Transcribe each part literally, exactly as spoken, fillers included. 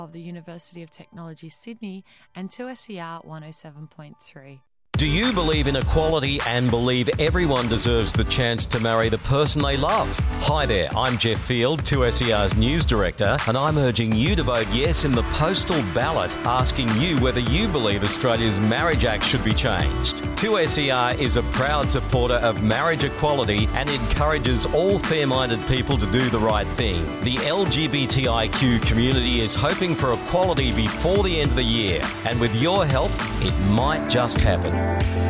of the University of Technology Sydney and two S E R one oh seven point three. Do you believe in equality and believe everyone deserves the chance to marry the person they love? Hi there, I'm Jeff Field, two S E R's News Director, and I'm urging you to vote yes in the postal ballot, asking you whether you believe Australia's Marriage Act should be changed. two S E R is a proud supporter of marriage equality and encourages all fair-minded people to do the right thing. The L G B T I Q community is hoping for equality before the end of the year, and with your help, it might just happen.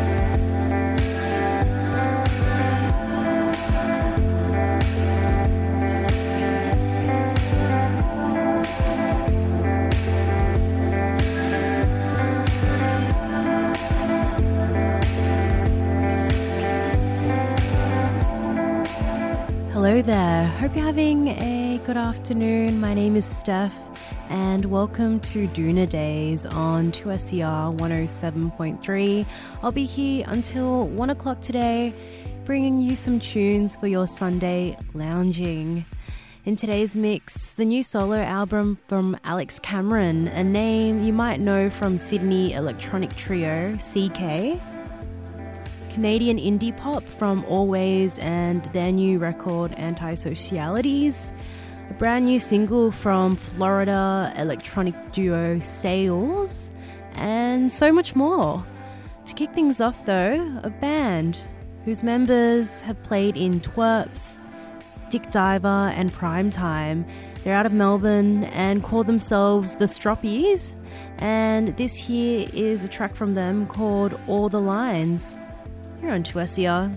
Hello there. Hope you're having a good afternoon. My name is Steph and welcome to Doona Days on two S E R one oh seven point three. I'll be here until one o'clock today, bringing you some tunes for your Sunday lounging. In today's mix, the new solo album from Alex Cameron, a name you might know from Sydney electronic trio C K. Canadian indie pop from Always and their new record Antisocialities. A brand new single from Florida electronic duo Sales, and so much more. To kick things off though, a band whose members have played in Twerps, Dick Diver and Primetime. They're out of Melbourne and call themselves the Stroppies, and this here is a track from them called All the Lines. Here on two S E R.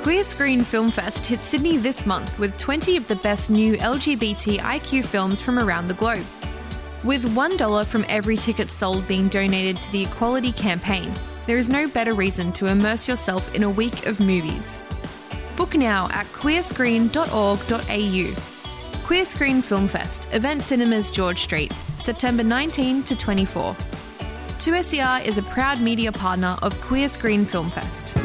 Queer Screen Film Fest hits Sydney this month with twenty of the best new L G B T I Q films from around the globe. With one dollar from every ticket sold being donated to the Equality Campaign, there is no better reason to immerse yourself in a week of movies. Book now at queer screen dot org dot a u. Queer Screen Film Fest, Event Cinemas George Street, September nineteenth to twenty-fourth. two S E R is a proud media partner of Queer Screen Film Fest.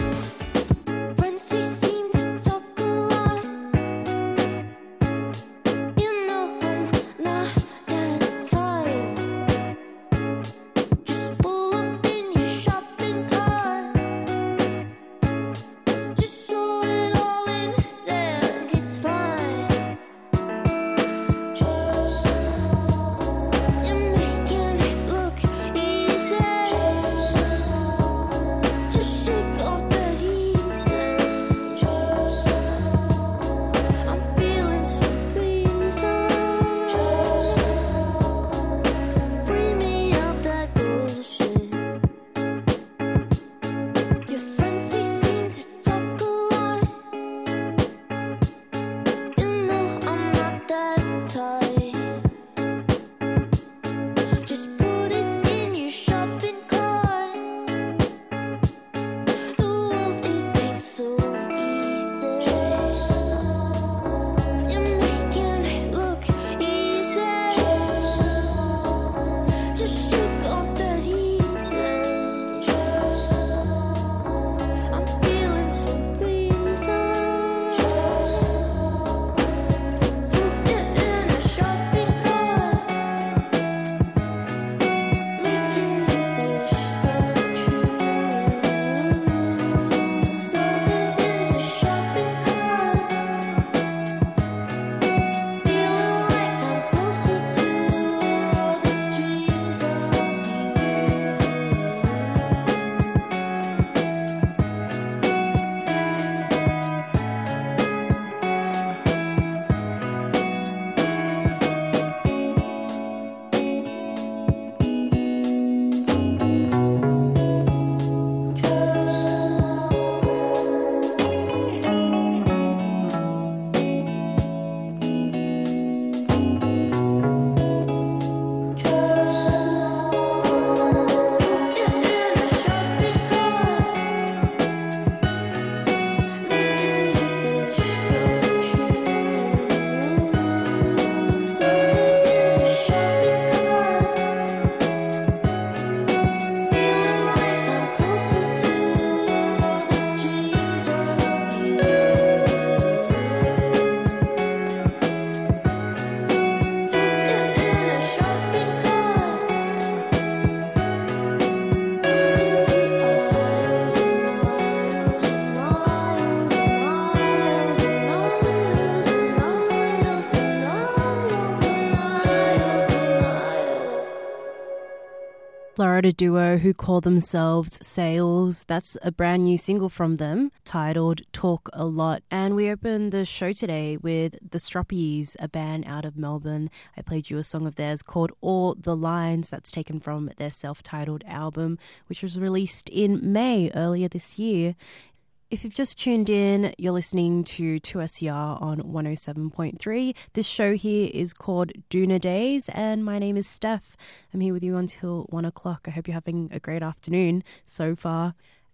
Florida duo who call themselves Sales. That's a brand new single from them titled Talk A Lot. And we opened the show today with The Stroppies, a band out of Melbourne. I played you a song of theirs called All The Lines. That's taken from their self-titled album, which was released in May earlier this year. If you've just tuned in, you're listening to two S E R on one oh seven point three. This show here is called Doona Days, and my name is Steph. I'm here with you until one o'clock. I hope you're having a great afternoon so far.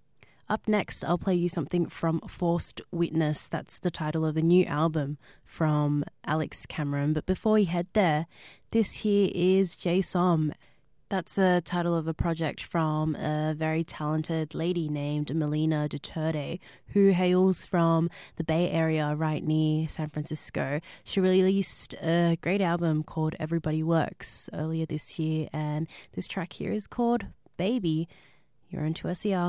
Up next, I'll play you something from Forced Witness. That's the title of a new album from Alex Cameron. But before we head there, this here is Jay Som. That's the title of a project from a very talented lady named Melina Duterte, who hails from the Bay Area right near San Francisco. She released a great album called Everybody Works earlier this year, and this track here is called Baby. You're on two S E R.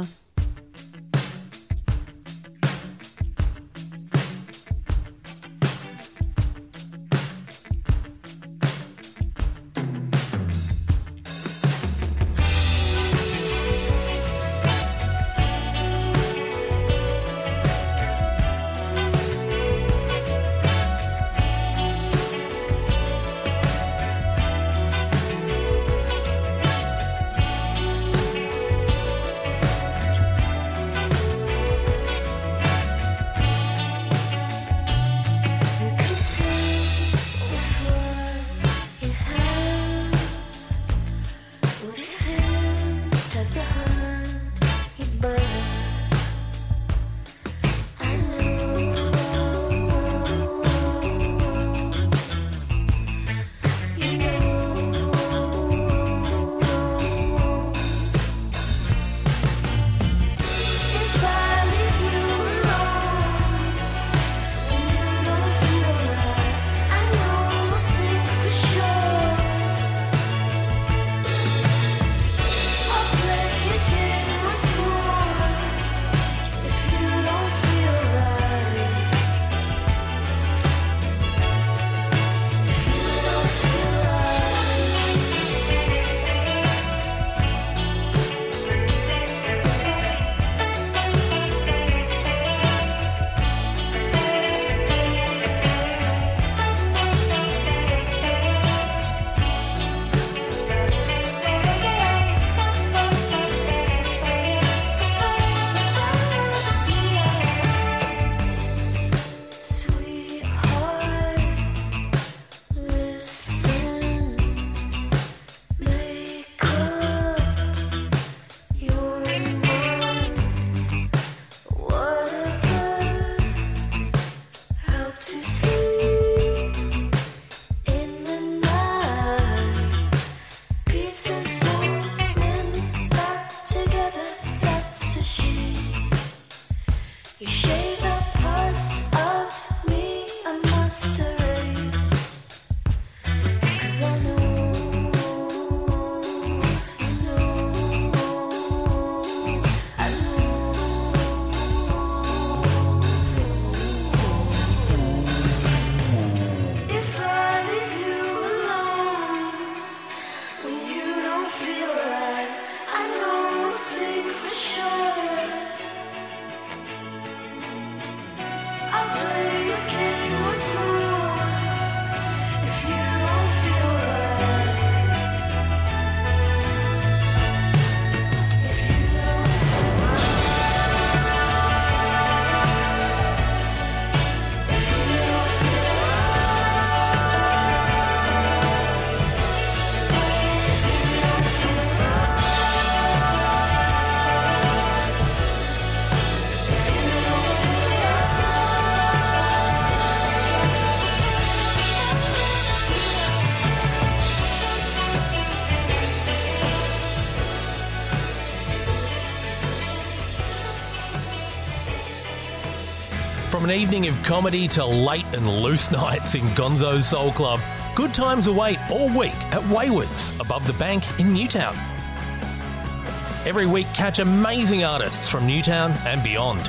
From an evening of comedy to late and loose nights in Gonzo's Soul Club, good times await all week at Wayward's, above the bank in Newtown. Every week, catch amazing artists from Newtown and beyond.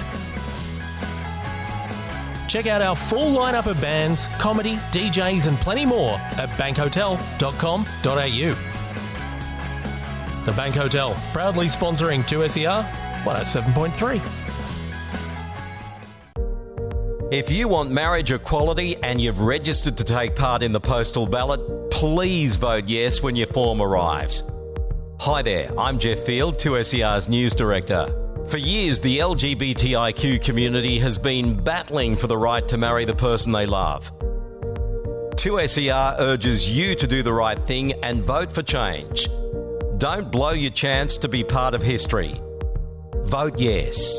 Check out our full lineup of bands, comedy, D Js and plenty more at bank hotel dot com dot a u. The Bank Hotel, proudly sponsoring two S E R one oh seven point three. If you want marriage equality and you've registered to take part in the postal ballot, please vote yes when your form arrives. Hi there, I'm Jeff Field, two S E R's News Director. For years, the L G B T I Q community has been battling for the right to marry the person they love. two S E R urges you to do the right thing and vote for change. Don't blow your chance to be part of history. Vote yes.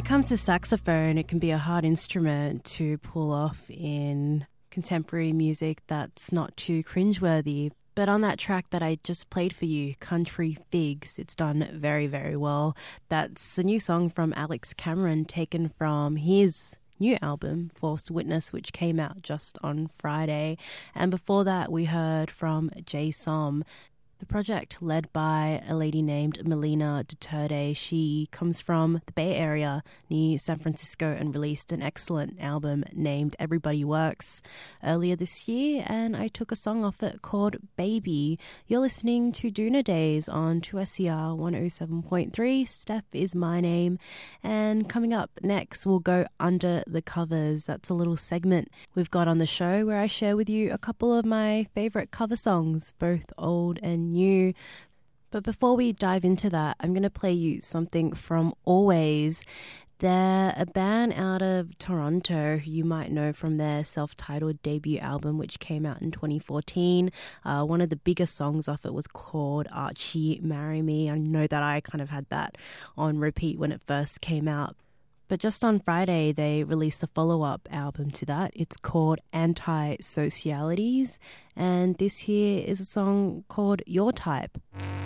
it comes to saxophone, it can be a hard instrument to pull off in contemporary music that's not too cringeworthy. But on that track that I just played for you, Country Figs, it's done very, very well. That's a new song from Alex Cameron, taken from his new album, Forced Witness, which came out just on Friday. And before that, we heard from Jay Som, the project led by a lady named Melina Duterte. She comes from the Bay Area near San Francisco and released an excellent album named Everybody Works earlier this year, and I took a song off it called Baby. You're listening to Duna Days on two S E R one oh seven point three. Steph is my name, and coming up next we'll go under the covers. That's a little segment we've got on the show where I share with you a couple of my favourite cover songs, both old and new. But before we dive into that, I'm going to play you something from Always. They're a band out of Toronto who you might know from their self-titled debut album, which came out in twenty fourteen. Uh, one of the biggest songs off it was called Archie, Marry Me. I know that I kind of had that on repeat when it first came out. But just on Friday, they released the follow-up album to that. It's called Anti-Socialities, and this here is a song called Your Type.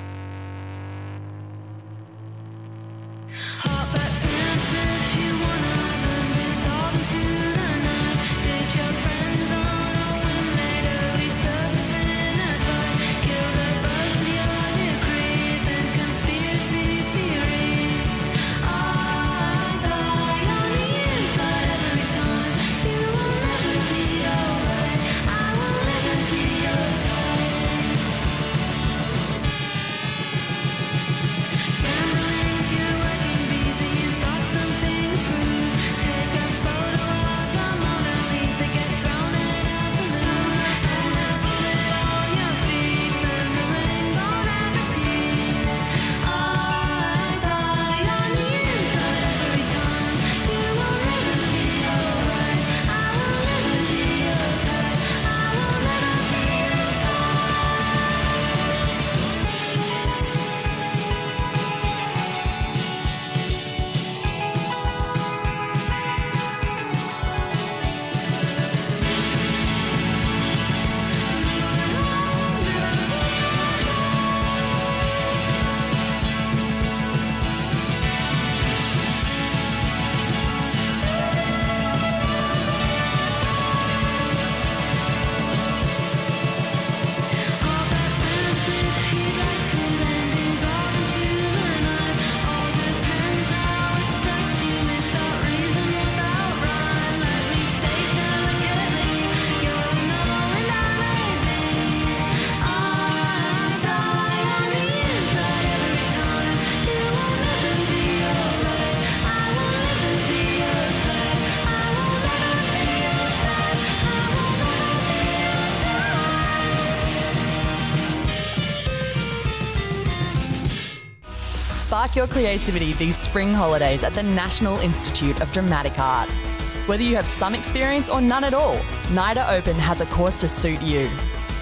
Spark your creativity these spring holidays at the National Institute of Dramatic Art. Whether you have some experience or none at all, NIDA Open has a course to suit you.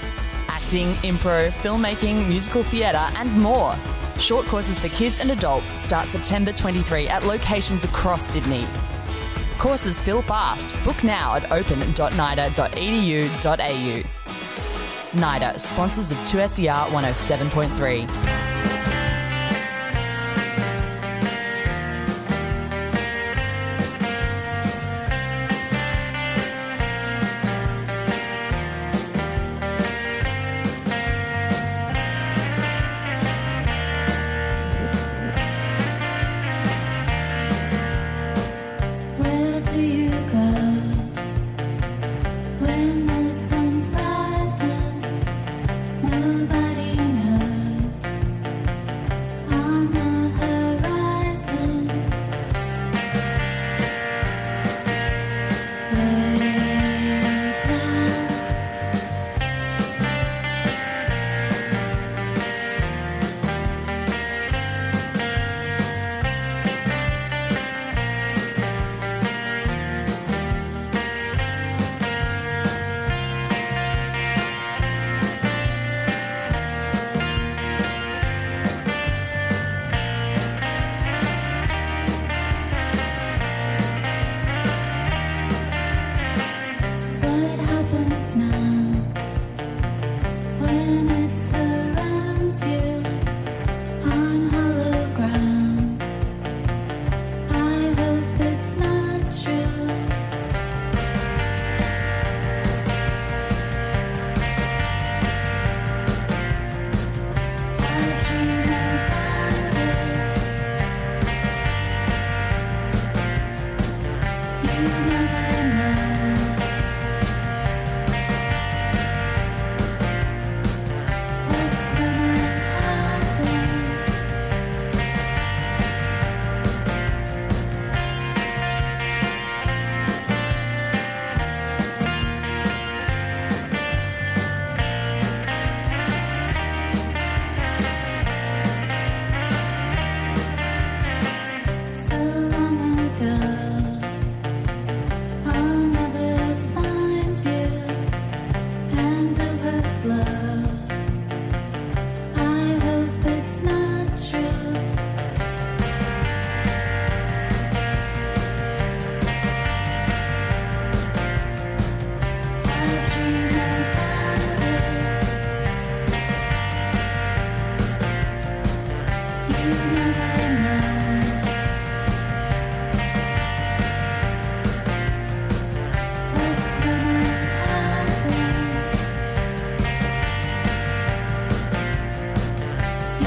Acting, improv, filmmaking, musical theatre and more. Short courses for kids and adults start September twenty-third at locations across Sydney. Courses fill fast. Book now at open dot nida dot e d u dot a u. NIDA, sponsors of two S E R one oh seven point three.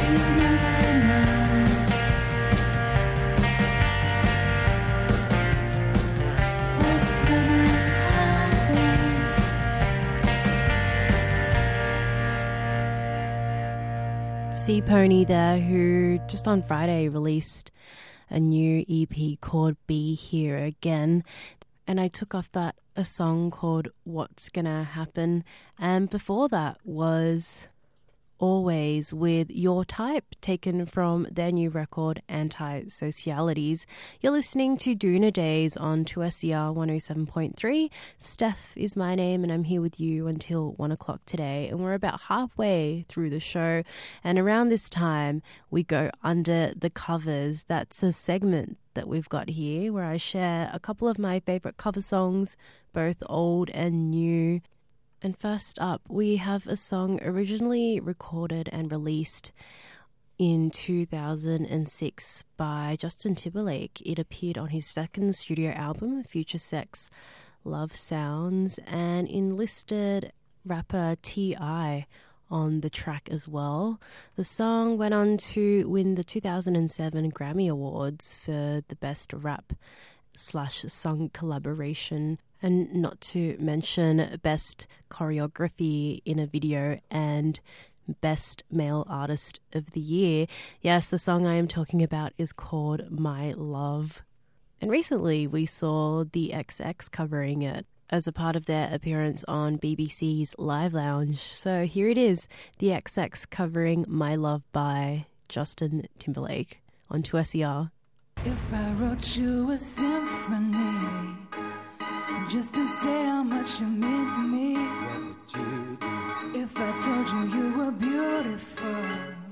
Sea Pony there, who just on Friday released a new E P called Be Here Again. And I took off that a song called What's Gonna Happen. And before that was Always with Your Type, taken from their new record Anti-Socialities. You're listening to Duna Days on two S E R one oh seven point three. Steph is my name and I'm here with you until one o'clock today. And we're about halfway through the show. And around this time, we go under the covers. That's a segment that we've got here where I share a couple of my favourite cover songs, both old and new. And first up, we have a song originally recorded and released in two thousand six by Justin Timberlake. It appeared on his second studio album, Future Sex Love Sounds, and enlisted rapper T I on the track as well. The song went on to win the two thousand seven Grammy Awards for the Best Rap slash Song Collaboration, and not to mention Best Choreography in a Video and Best Male Artist of the Year. Yes, the song I am talking about is called My Love. And recently we saw the X X covering it as a part of their appearance on B B C's Live Lounge. So here it is, the X X covering My Love by Justin Timberlake on two S E R. If I wrote you a symphony just to say how much you mean to me, what would you do? If I told you you were beautiful,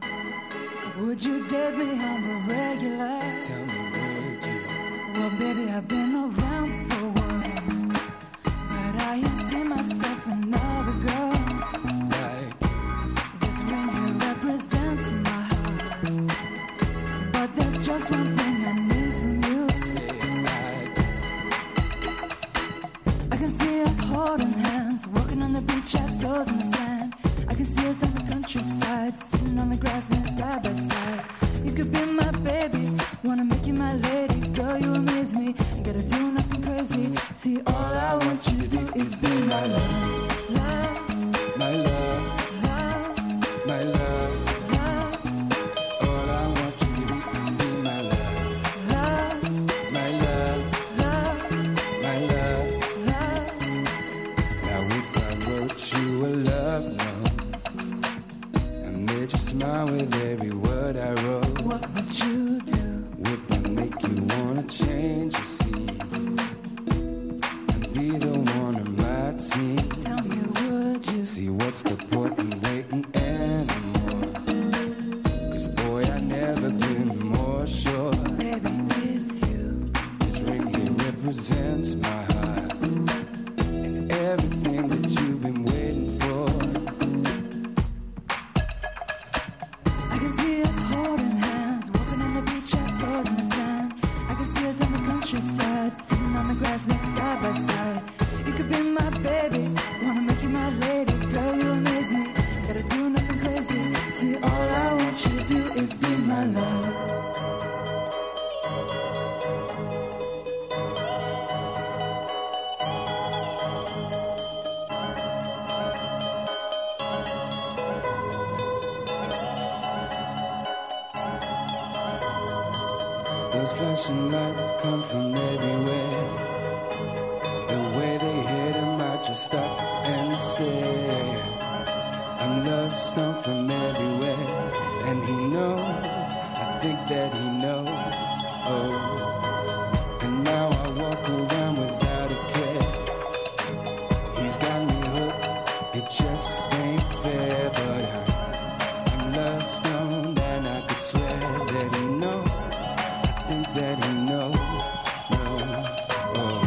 would you date me on the regular? Tell me, would you? Well, baby, I've been around for a while, but I ain't seen myself another girl like you. This ring here represents my heart, but there's just one thing I need from you. Say I do. I can see us holding hands, walking on the beach, our toes in the sand. I can see us on the countryside, sitting on the grassland side by side. You could be my baby, wanna make you my lady. Girl, you amaze me, ain't gotta do nothing crazy. See, all I want you to do is be my love, love, my love, love, my love, love. All I want you to do is be my love, love, my love, love, my love, love. Now if I wrote you a love note, I made you smile with every word I wrote, what would you do? Would that make you wanna change your seat and be the one on my team? Tell me, would you? See, what's the point in waiting anymore? Cause boy, I never been more sure. Baby, it's you. This ring here represents my heart and everything that you've been waiting for. I can see us holding hands, walking on the beach, our toes in the sand. I can see us on the countryside, sitting on the grassland side by side. You could be my baby, wanna make you my lady. Girl, you amaze me, gotta do nothing crazy. See, all I want you to do is be my love. Those flashing lights come from everywhere. The way they hit 'em, I just stop and stare. I'm love stoned from everywhere, and he knows, I think that he knows. Oh, and now I walk around without a care. He's got me hooked, it just ain't fair, but I, I'm love stoned, and I could swear that he knows. I think that he knows, knows, oh.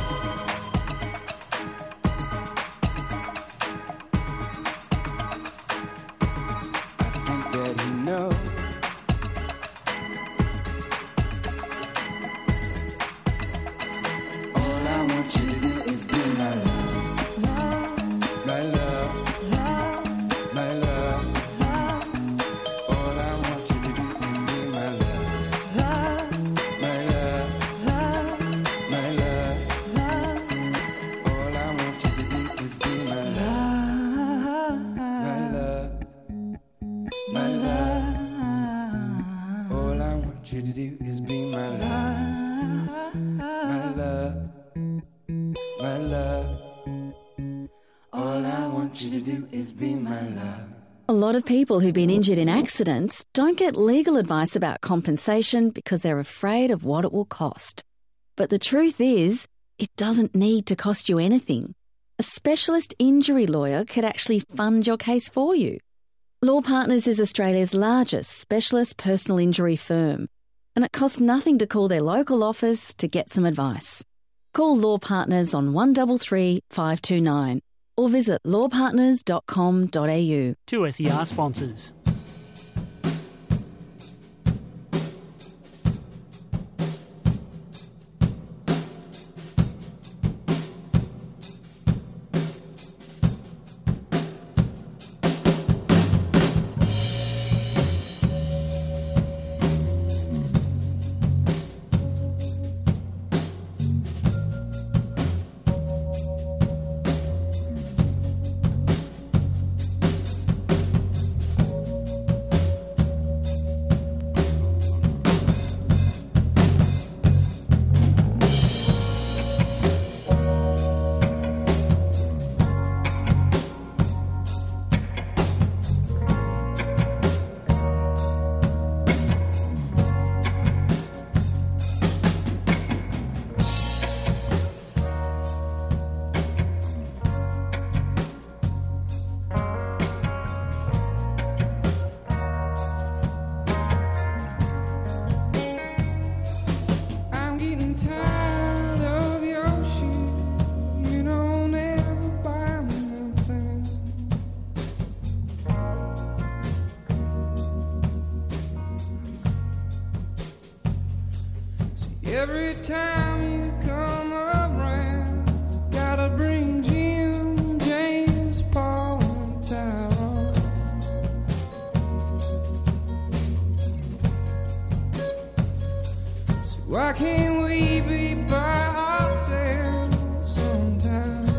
I think that he knows. All I want you to do is be my love, love, my love, love, my love, love. All I want you to my love. All I want you to do is be my love. My love, my love. All I want you to do is be my love. A lot of people who've been injured in accidents don't get legal advice about compensation because they're afraid of what it will cost. But the truth is, it doesn't need to cost you anything. A specialist injury lawyer could actually fund your case for you. Law Partners is Australia's largest specialist personal injury firm, and it costs nothing to call their local office to get some advice. Call Law Partners on one three three, five two nine or visit law partners dot com dot a u. two S E R sponsors. Every time you come around, gotta bring Jim, James, Paul, and Tyrone. So why can't we be by ourselves sometimes?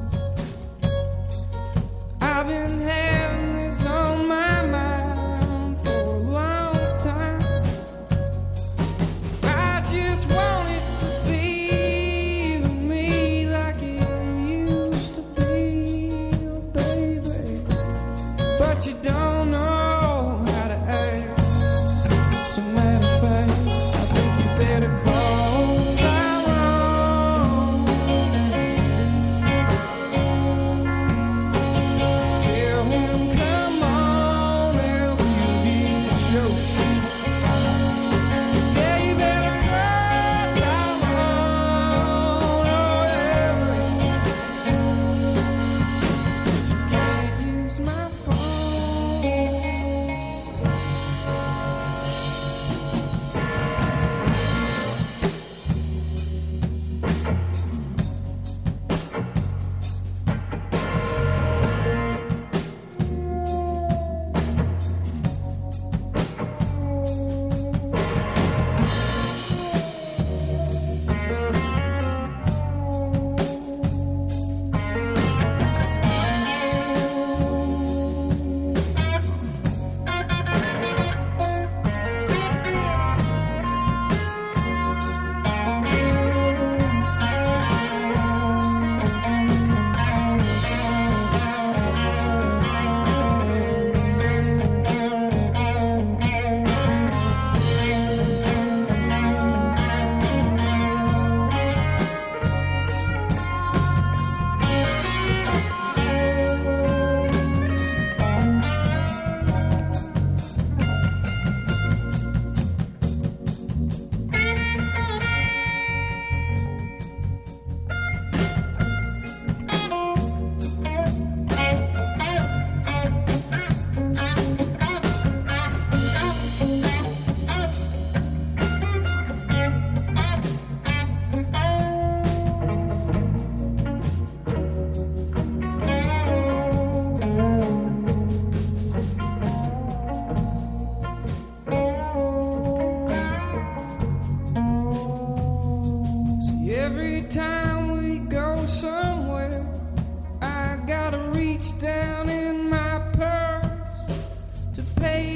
I've been having this on my mind for a long time. I just want it to be with me like it used to be, oh baby. But you don't know how to act. As a matter of fact, I think you better call Tyrone.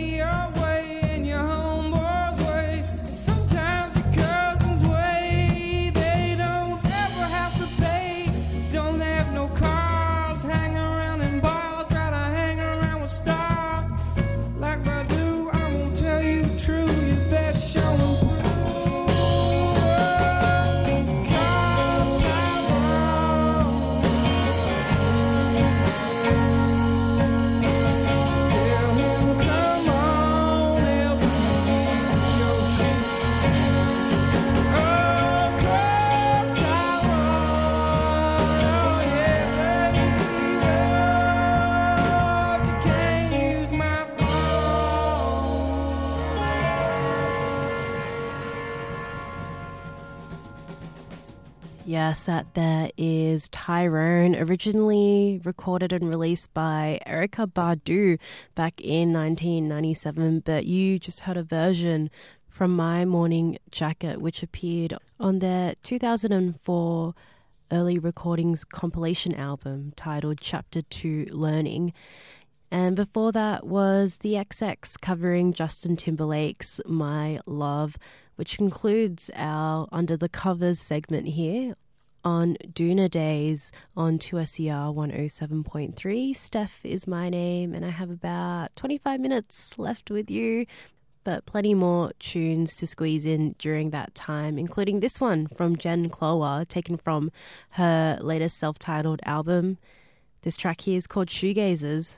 Yes, that there is Tyrone, originally recorded and released by Erykah Badu back in nineteen ninety-seven, but you just heard a version from My Morning Jacket, which appeared on their two thousand four early recordings compilation album titled Chapter two Learning. And before that was the X X covering Justin Timberlake's My Love, which concludes our Under the Covers segment here on Duna Days on two S E R one oh seven point three. Steph is my name, and I have about twenty-five minutes left with you, but plenty more tunes to squeeze in during that time, including this one from Jen Clower, taken from her latest self-titled album. This track here is called Shoegazers.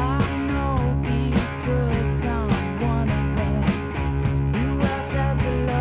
Because I'm one of them. Who else has the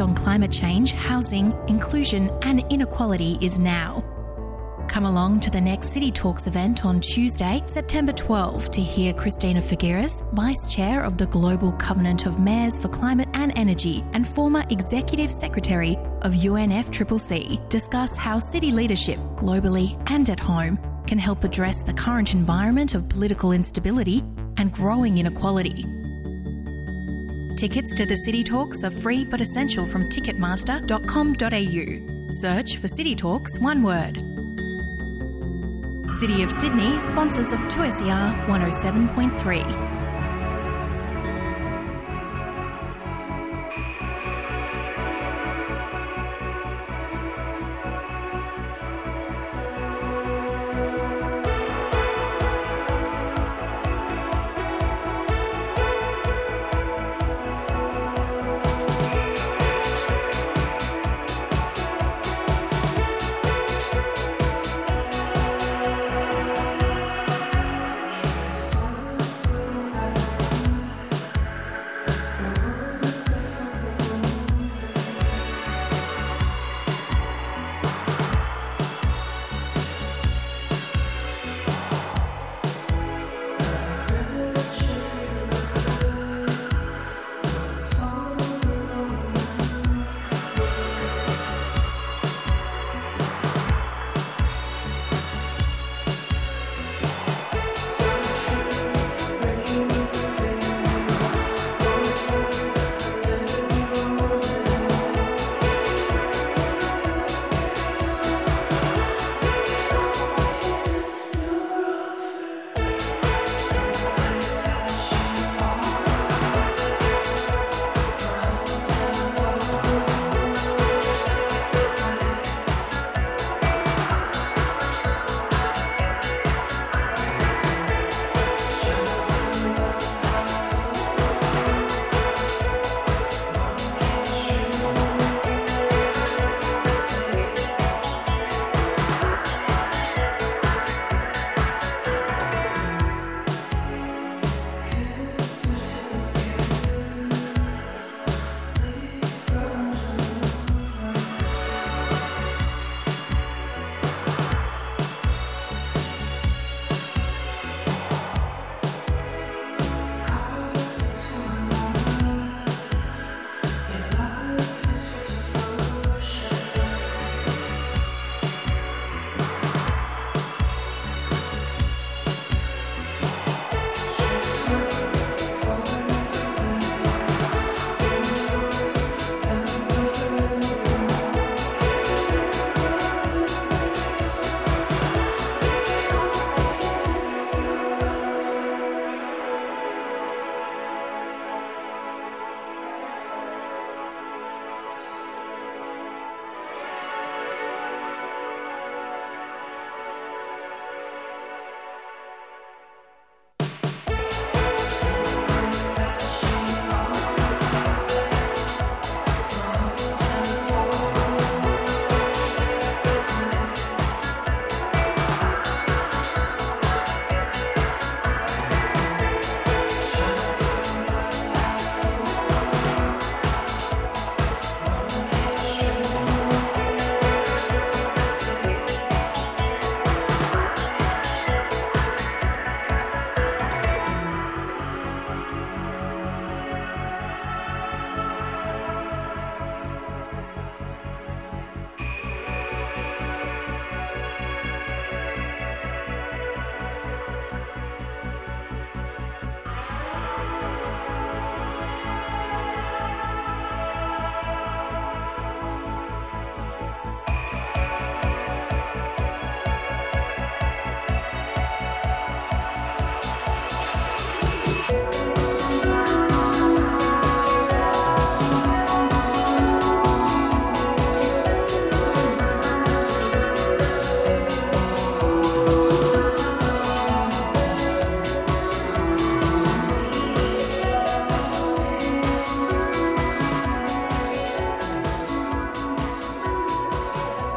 on climate change, housing, inclusion and inequality is now. Come along to the next City Talks event on Tuesday, September twelfth, to hear Christina Figueres, Vice Chair of the Global Covenant of Mayors for Climate and Energy and former Executive Secretary of U N F C C C, discuss how city leadership, globally and at home, can help address the current environment of political instability and growing inequality. Tickets to the City Talks are free but essential from ticketmaster dot com dot a u. Search for City Talks, one word. City of Sydney, sponsors of two S E R one oh seven point three.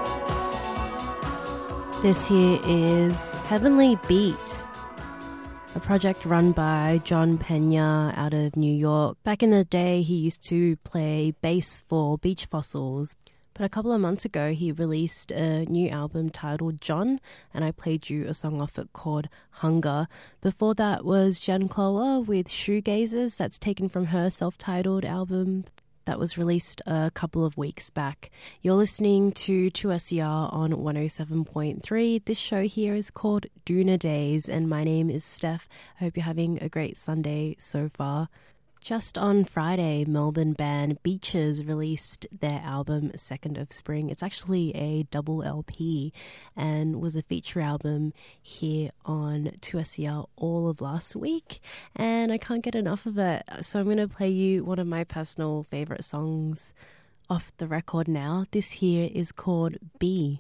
This here is Heavenly Beat a project run by John Pena out of New York. Back in the day, he used to play bass for Beach Fossils. But a couple of months ago, he released a new album titled John, and I played you a song off it called Hunger. Before that was Jen Clower with Shoegazers, that's taken from her self-titled album that was released a couple of weeks back. You're listening to two S E R on one oh seven point three. This show here is called Duna Days, and my name is Steph. I hope you're having a great Sunday so far. Just on Friday, Melbourne band Beaches released their album Second of Spring. It's actually a double L P and was a feature album here on two S E R all of last week, and I can't get enough of it. So I'm going to play you one of my personal favourite songs off the record now. This here is called B.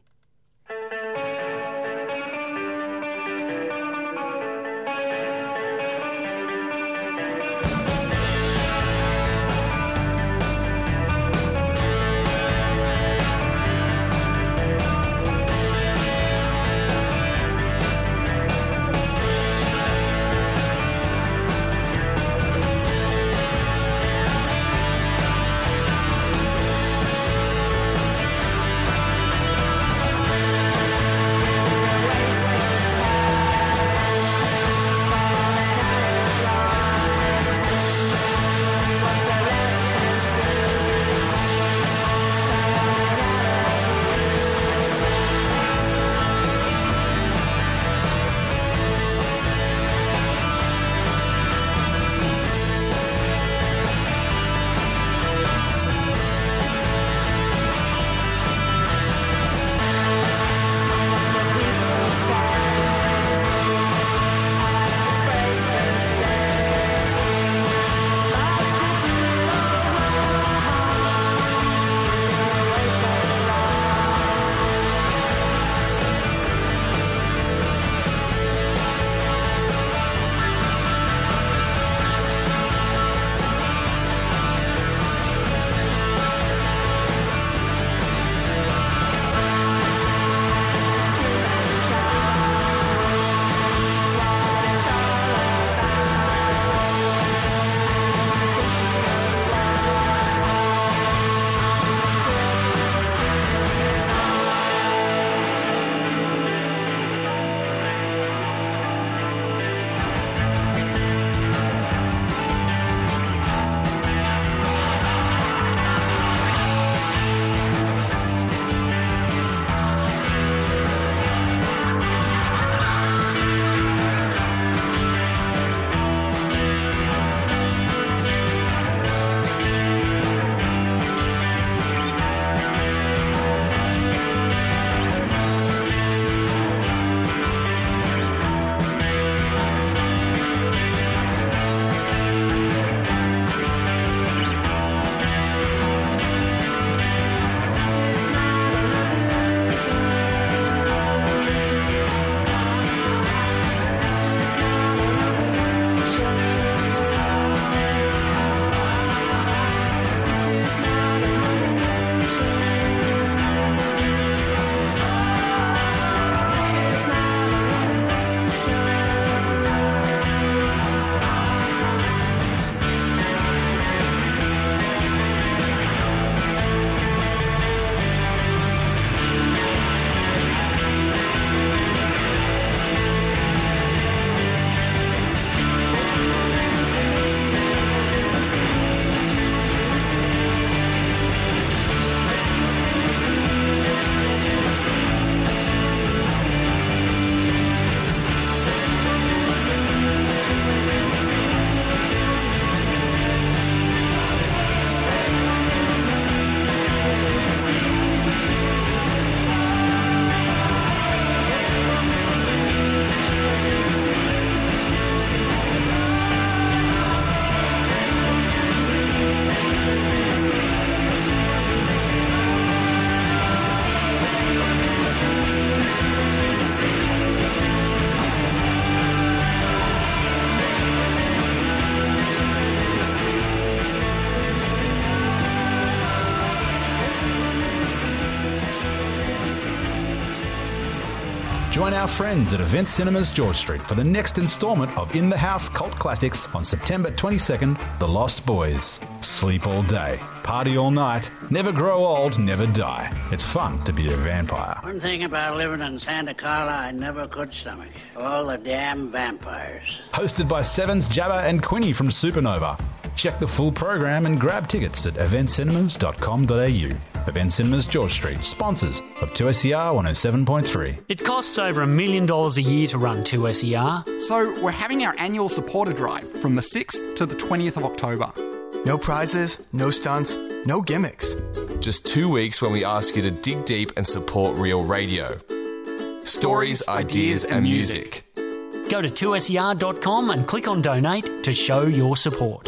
Join our friends at Event Cinemas George Street for the next instalment of In the House cult classics on September twenty-second, The Lost Boys. Sleep all day, party all night, never grow old, never die. It's fun to be a vampire. One thing about living in Santa Carla I never could stomach. All the damn vampires. Hosted by Sevens, Jabba and Quinny from Supernova. Check the full program and grab tickets at event cinemas dot com dot a u. Event Cinemas George Street, sponsors of two S E R one oh seven point three. It costs over a million dollars a year to run two S E R. So we're having our annual supporter drive from the sixth to the twentieth of October. No prizes, no stunts, no gimmicks. Just two weeks when we ask you to dig deep and support real radio. Stories, Stories ideas, ideas and music. Go to two S E R dot com and click on donate to show your support.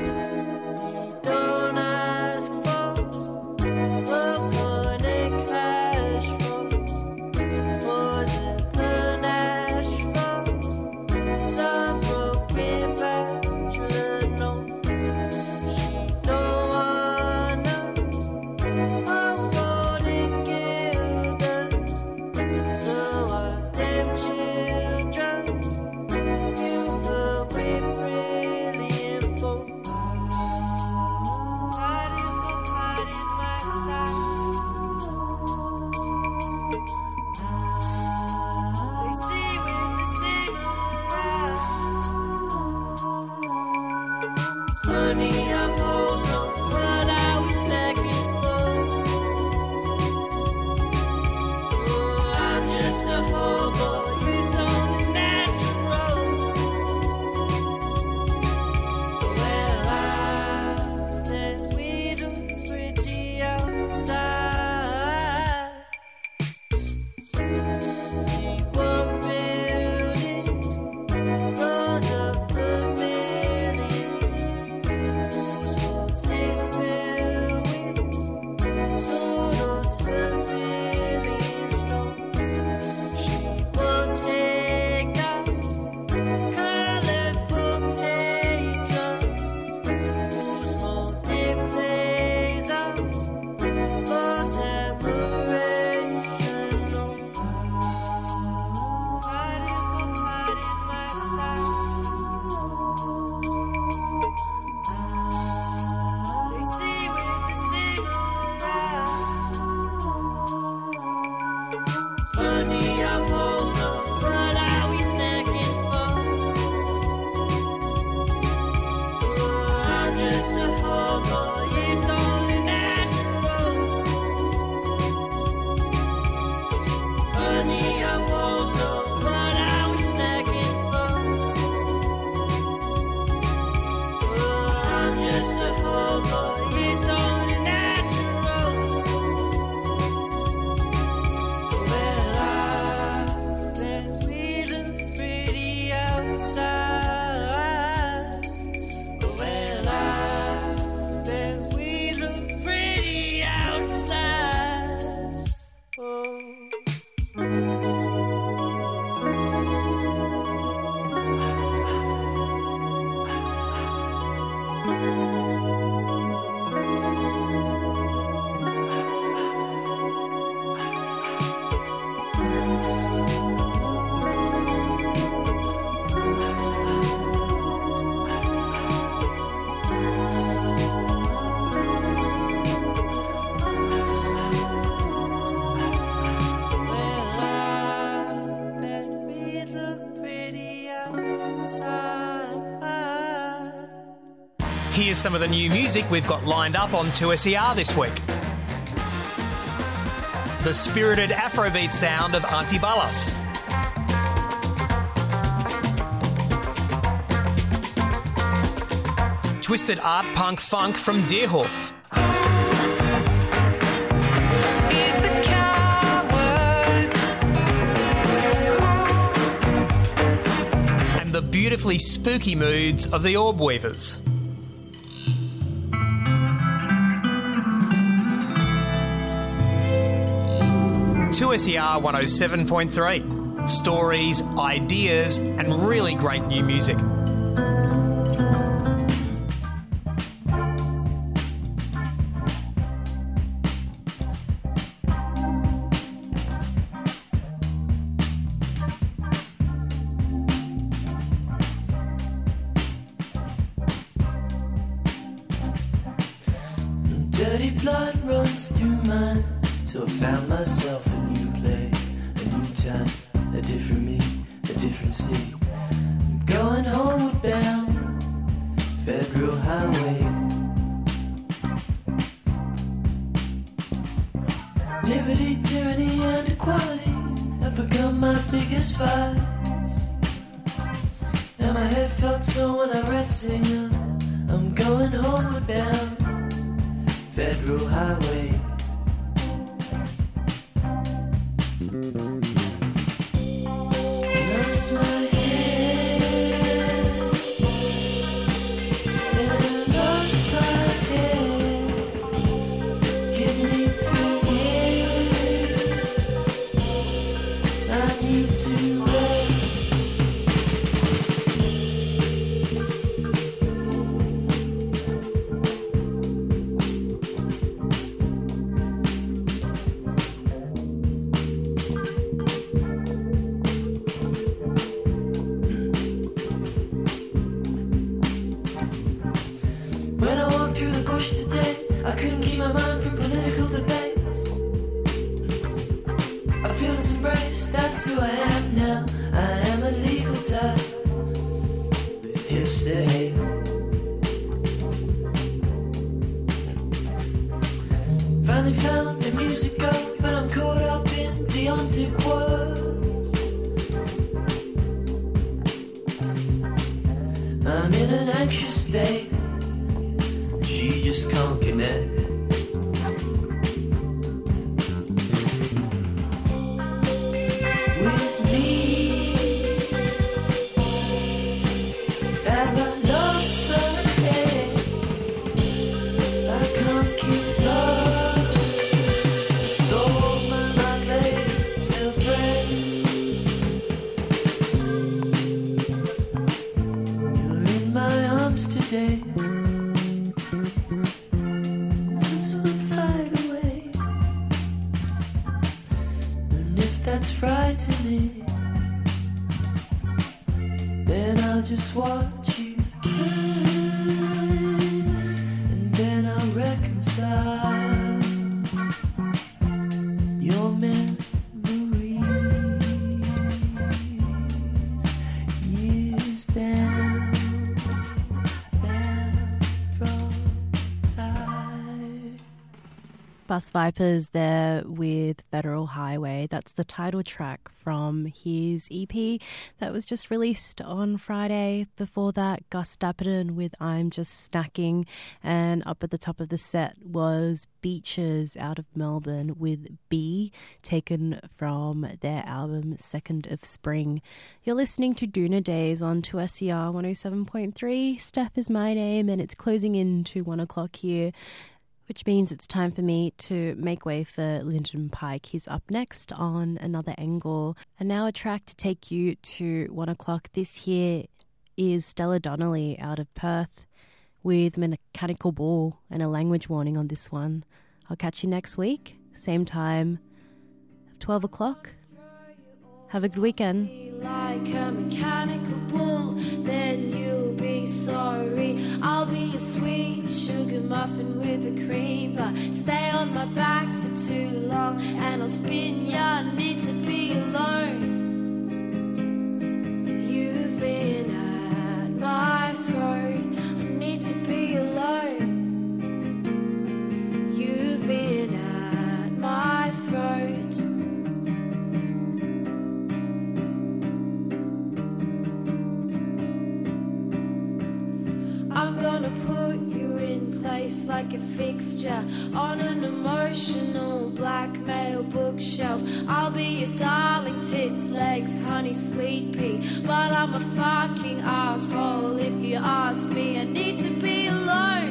Here's some of the new music we've got lined up on two S E R this week. The spirited Afrobeat sound of Auntie Ballas. Twisted art punk funk from Deerhoof. And the beautifully spooky moods of the Orb Weavers. two S E R one oh seven point three. Stories, ideas, and really great new music. Dirty blood runs through mine, so I found myself a new place, a new time, a different me, a different city. I'm going homeward bound, Federal Highway. Liberty, tyranny, and equality have become my biggest fights. And my head felt so when I read singing, I'm going homeward bound, Federal Highway. Lost my head, then I lost my head. Get me to where I need to wait. When I walked through the bush today, I couldn't keep my mind from political debates. I feel this embrace, that's who I am now. I am a legal type with hips that hate. Finally found the music go, but I'm caught up in deontic words. I'm in an anxious state, she just can't connect. With me, have I lost my head? I can't keep up, though my mind plays still fresh. You're in my arms today. That's frightening, then I'll just watch you cry, and then I'll reconcile your memories years down, down from life. Bus Vipers there with Federal Highway. That's the title track from his E P that was just released on Friday. Before that, Gus Dapperton with I'm Just Snacking. And up at the top of the set was Beaches out of Melbourne with B, taken from their album Second of Spring. You're listening to Duna Days on two S E R one oh seven point three. Steph is my name, and it's closing in to one o'clock here, which means it's time for me to make way for Lyndon Pike. He's up next on Another Angle. And now a track to take you to one o'clock. This here is Stella Donnelly out of Perth with Mechanical Bull and a language warning on this one. I'll catch you next week, same time, twelve o'clock. Have a good weekend. Like a mechanical bull, then you'll be sorry. I'll be a sweet sugar muffin with a cream, but stay on my back for too long and I'll spin ya. Need to be alone. You've been at my throat. I need to be alone. You've been at my throat. I'm gonna put you in place like a fixture on an emotional blackmail bookshelf. I'll be your darling tits, legs, honey, sweet pea, but I'm a fucking asshole if you ask me. I need to be alone.